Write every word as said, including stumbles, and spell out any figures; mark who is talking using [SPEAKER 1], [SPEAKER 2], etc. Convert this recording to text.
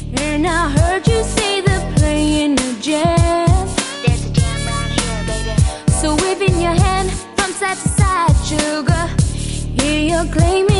[SPEAKER 1] And I heard you say they're playing a jam.
[SPEAKER 2] There's a jam right here, baby.
[SPEAKER 1] So waving your hand from side to side, sugar. Here you're claiming